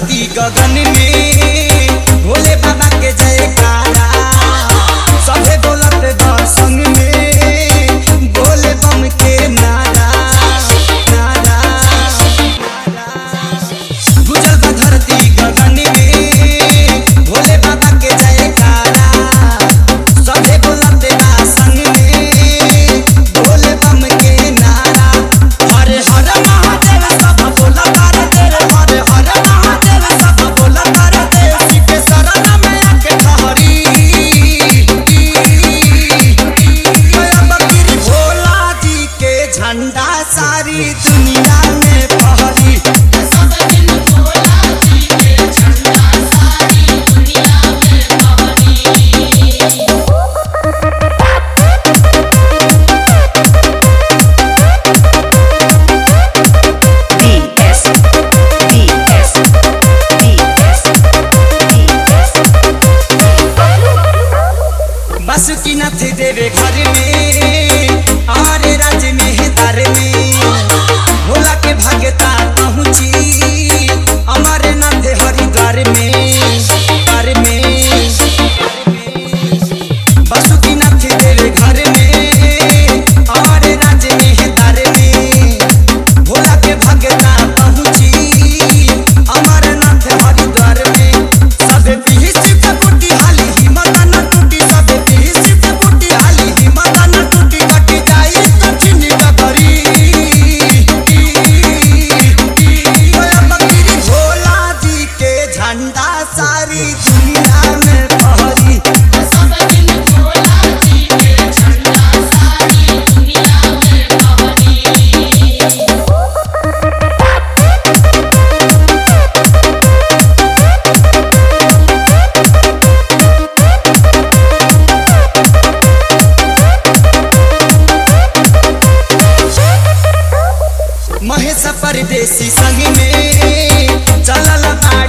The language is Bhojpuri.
धरती गगन में भोले बाबा के जयकारा सभे बोलत बा संग में भोले बम के नारा नारा गुजल बा धरती गगन में भोले बाबा के जयकारा सभे बोलत बा संग में भोले बम के नारा हरे हर महादेव सब बोला भारत हरे हर महादेव सब बोला भारत शिव के शरण में आके ठहरी बकरी भोला जी के झंडा सारी दुनिया में फहरी बासुकीनाथ देवे घर में और राज्य में दर में भोला के भगता पहुँची अमरनाथ हरिद्वार में दर में बासुकीनाथ देवे घर में और राज्य में दर में भोला के भगता पहुँची अमरनाथ हरिद्वार में सब पीही शिव बूटी हाली हिम्मत न टूटी सब पीही शिव बूटी हाली हिम्मत न टूटी कट जाई कठिन डगरी बकरी भोला जी के झंडा सारी दुनिया में फहरी महेश परदेसी संग में चलल बा